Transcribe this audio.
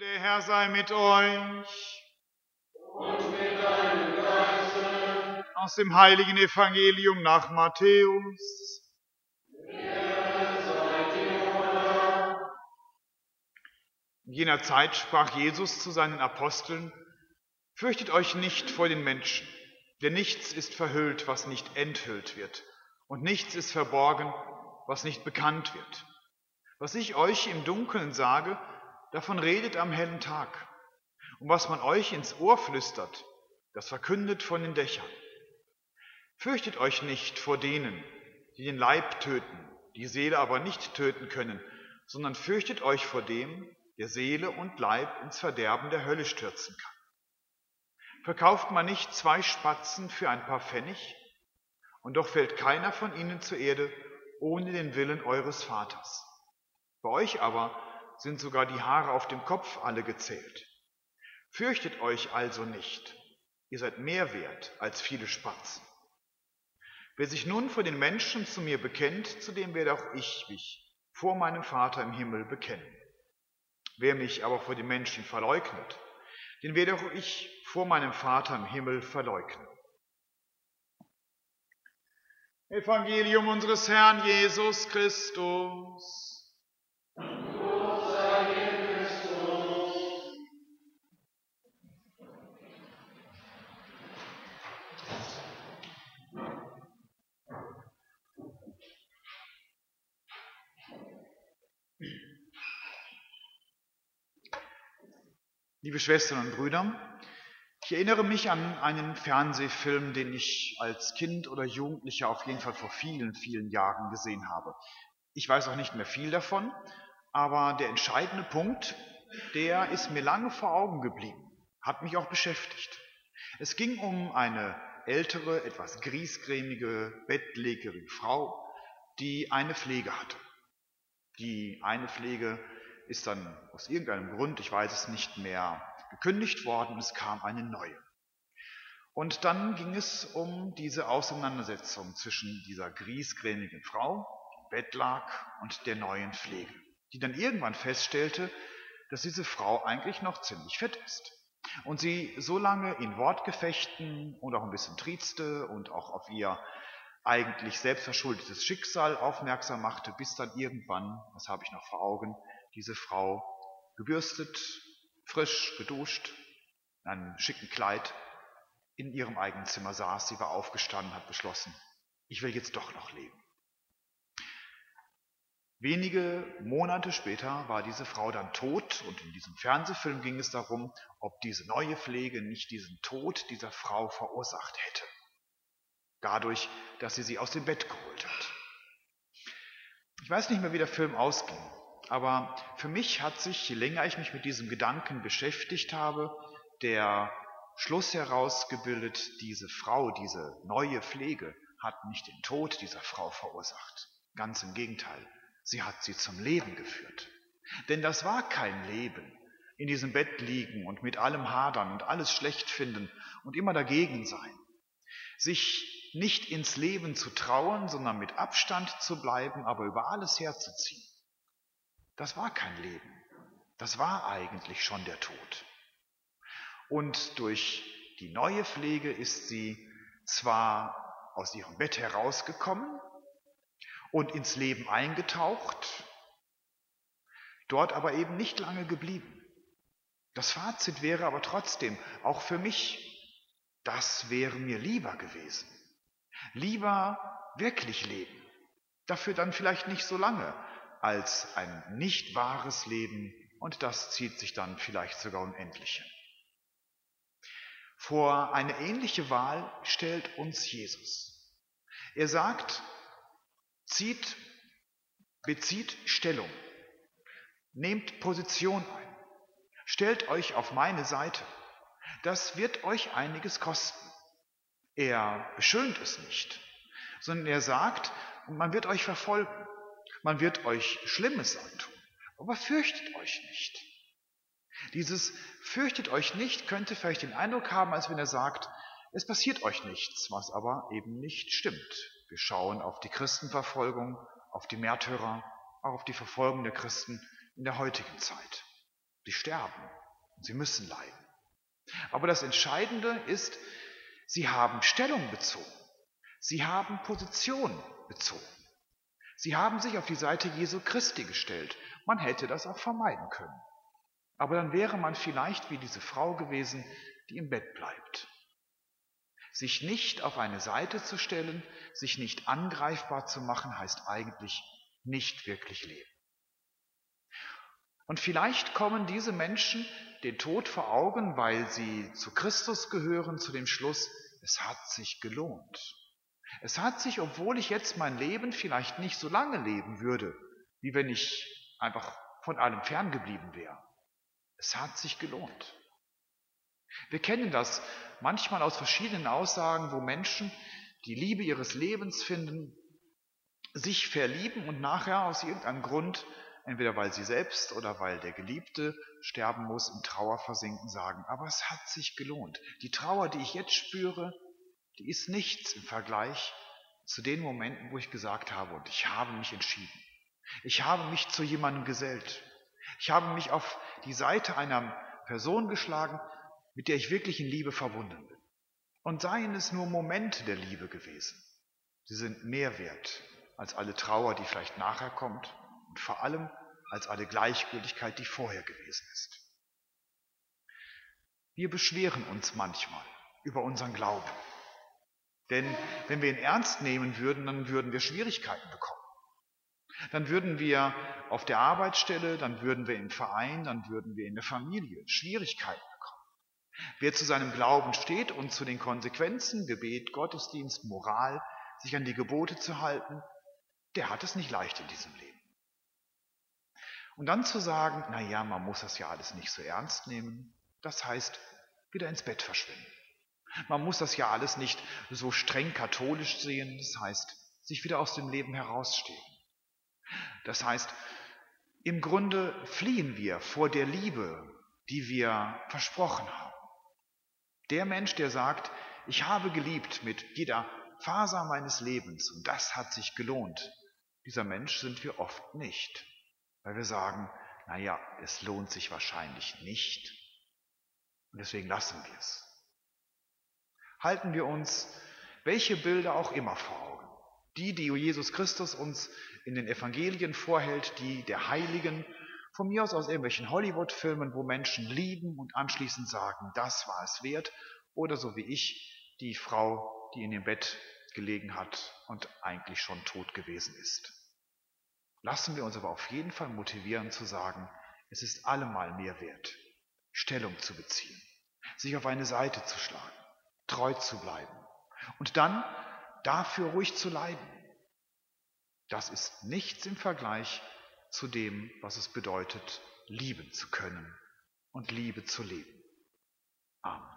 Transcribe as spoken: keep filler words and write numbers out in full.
Der Herr sei mit euch. Und mit deinem Geiste. Aus dem heiligen Evangelium nach Matthäus. Ehre sei dir, o Herr. In jener Zeit sprach Jesus zu seinen Aposteln: Fürchtet euch nicht vor den Menschen, denn nichts ist verhüllt, was nicht enthüllt wird, und nichts ist verborgen, was nicht bekannt wird. Was ich euch im Dunkeln sage, davon redet am hellen Tag. Und was man euch ins Ohr flüstert, das verkündet von den Dächern. Fürchtet euch nicht vor denen, die den Leib töten, die Seele aber nicht töten können, sondern fürchtet euch vor dem, der Seele und Leib ins Verderben der Hölle stürzen kann. Verkauft man nicht zwei Spatzen für ein paar Pfennig? Und doch fällt keiner von ihnen zur Erde ohne den Willen eures Vaters. Bei euch aber sind sogar die Haare auf dem Kopf alle gezählt. Fürchtet euch also nicht, ihr seid mehr wert als viele Spatzen. Wer sich nun vor den Menschen zu mir bekennt, zu dem werde auch ich mich vor meinem Vater im Himmel bekennen. Wer mich aber vor den Menschen verleugnet, den werde auch ich vor meinem Vater im Himmel verleugnen. Evangelium unseres Herrn Jesus Christus. Lob sei dir, Christus. Liebe Schwestern und Brüder, ich erinnere mich an einen Fernsehfilm, den ich als Kind oder Jugendlicher auf jeden Fall vor vielen, vielen Jahren gesehen habe. Ich weiß auch nicht mehr viel davon, aber der entscheidende Punkt, der ist mir lange vor Augen geblieben, hat mich auch beschäftigt. Es ging um eine ältere, etwas griesgrämige, bettlägerige Frau, die eine Pflege hatte. Die eine Pflege ist dann aus irgendeinem Grund, ich weiß es nicht mehr, gekündigt worden und es kam eine neue. Und dann ging es um diese Auseinandersetzung zwischen dieser griesgrämigen Frau, die im Bett lag, und der neuen Pflege, die dann irgendwann feststellte, dass diese Frau eigentlich noch ziemlich fit ist. Und sie so lange in Wortgefechten und auch ein bisschen triezte und auch auf ihr eigentlich selbstverschuldetes Schicksal aufmerksam machte, bis dann irgendwann, das habe ich noch vor Augen, diese Frau gebürstet, frisch, geduscht, in einem schicken Kleid in ihrem eigenen Zimmer saß. Sie war aufgestanden, hat beschlossen, ich will jetzt doch noch leben. Wenige Monate später war diese Frau dann tot und in diesem Fernsehfilm ging es darum, ob diese neue Pflege nicht diesen Tod dieser Frau verursacht hätte. Dadurch, dass sie sie aus dem Bett geholt hat. Ich weiß nicht mehr, wie der Film ausging, aber für mich hat sich, je länger ich mich mit diesem Gedanken beschäftigt habe, der Schluss herausgebildet, diese Frau, diese neue Pflege hat nicht den Tod dieser Frau verursacht. Ganz im Gegenteil, sie hat sie zum Leben geführt. Denn das war kein Leben, in diesem Bett liegen und mit allem hadern und alles schlecht finden und immer dagegen sein. Sich nicht ins Leben zu trauen, sondern mit Abstand zu bleiben, aber über alles herzuziehen. Das war kein Leben. Das war eigentlich schon der Tod. Und durch die neue Pflege ist sie zwar aus ihrem Bett herausgekommen und ins Leben eingetaucht, dort aber eben nicht lange geblieben. Das Fazit wäre aber trotzdem, auch für mich, das wäre mir lieber gewesen. Lieber wirklich leben. Dafür dann vielleicht nicht so lange, als ein nicht wahres Leben, und das zieht sich dann vielleicht sogar unendlich hin. Vor eine ähnliche Wahl stellt uns Jesus. Er sagt, zieht, bezieht Stellung, nehmt Position ein, stellt euch auf meine Seite. Das wird euch einiges kosten. Er beschönt es nicht, sondern er sagt, man wird euch verfolgen, man wird euch Schlimmes antun, aber fürchtet euch nicht. Dieses fürchtet euch nicht könnte vielleicht den Eindruck haben, als wenn er sagt, es passiert euch nichts, was aber eben nicht stimmt. Wir schauen auf die Christenverfolgung, auf die Märtyrer, auch auf die Verfolgung der Christen in der heutigen Zeit. Sie sterben. Sie müssen leiden. Aber das Entscheidende ist, sie haben Stellung bezogen. Sie haben Position bezogen. Sie haben sich auf die Seite Jesu Christi gestellt. Man hätte das auch vermeiden können. Aber dann wäre man vielleicht wie diese Frau gewesen, die im Bett bleibt. Sich nicht auf eine Seite zu stellen, sich nicht angreifbar zu machen, heißt eigentlich nicht wirklich leben. Und vielleicht kommen diese Menschen den Tod vor Augen, weil sie zu Christus gehören, zu dem Schluss, es hat sich gelohnt. Es hat sich, obwohl ich jetzt mein Leben vielleicht nicht so lange leben würde, wie wenn ich einfach von allem ferngeblieben wäre. Es hat sich gelohnt. Wir kennen das manchmal aus verschiedenen Aussagen, wo Menschen die Liebe ihres Lebens finden, sich verlieben und nachher aus irgendeinem Grund, entweder weil sie selbst oder weil der Geliebte sterben muss, in Trauer versinken, sagen, aber es hat sich gelohnt. Die Trauer, die ich jetzt spüre, die ist nichts im Vergleich zu den Momenten, wo ich gesagt habe, und ich habe mich entschieden. Ich habe mich zu jemandem gesellt. Ich habe mich auf die Seite einer Person geschlagen, mit der ich wirklich in Liebe verbunden bin. Und seien es nur Momente der Liebe gewesen. Sie sind mehr wert als alle Trauer, die vielleicht nachher kommt und vor allem als alle Gleichgültigkeit, die vorher gewesen ist. Wir beschweren uns manchmal über unseren Glauben. Denn wenn wir ihn ernst nehmen würden, dann würden wir Schwierigkeiten bekommen. Dann würden wir auf der Arbeitsstelle, dann würden wir im Verein, dann würden wir in der Familie Schwierigkeiten bekommen. Wer zu seinem Glauben steht und zu den Konsequenzen, Gebet, Gottesdienst, Moral, sich an die Gebote zu halten, der hat es nicht leicht in diesem Leben. Und dann zu sagen, na ja, man muss das ja alles nicht so ernst nehmen, das heißt, wieder ins Bett verschwinden. Man muss das ja alles nicht so streng katholisch sehen, das heißt, sich wieder aus dem Leben herausstehen. Das heißt, im Grunde fliehen wir vor der Liebe, die wir versprochen haben. Der Mensch, der sagt, ich habe geliebt mit jeder Faser meines Lebens und das hat sich gelohnt, dieser Mensch sind wir oft nicht, weil wir sagen, naja, es lohnt sich wahrscheinlich nicht und deswegen lassen wir es. Halten wir uns welche Bilder auch immer vor Augen. Die, die Jesus Christus uns in den Evangelien vorhält, die der Heiligen, von mir aus aus irgendwelchen Hollywood-Filmen, wo Menschen lieben und anschließend sagen, das war es wert, oder so wie ich, die Frau, die in dem Bett gelegen hat und eigentlich schon tot gewesen ist. Lassen wir uns aber auf jeden Fall motivieren zu sagen, es ist allemal mehr wert, Stellung zu beziehen, sich auf eine Seite zu schlagen, treu zu bleiben und dann dafür ruhig zu leiden. Das ist nichts im Vergleich zu dem, was es bedeutet, lieben zu können und Liebe zu leben. Amen.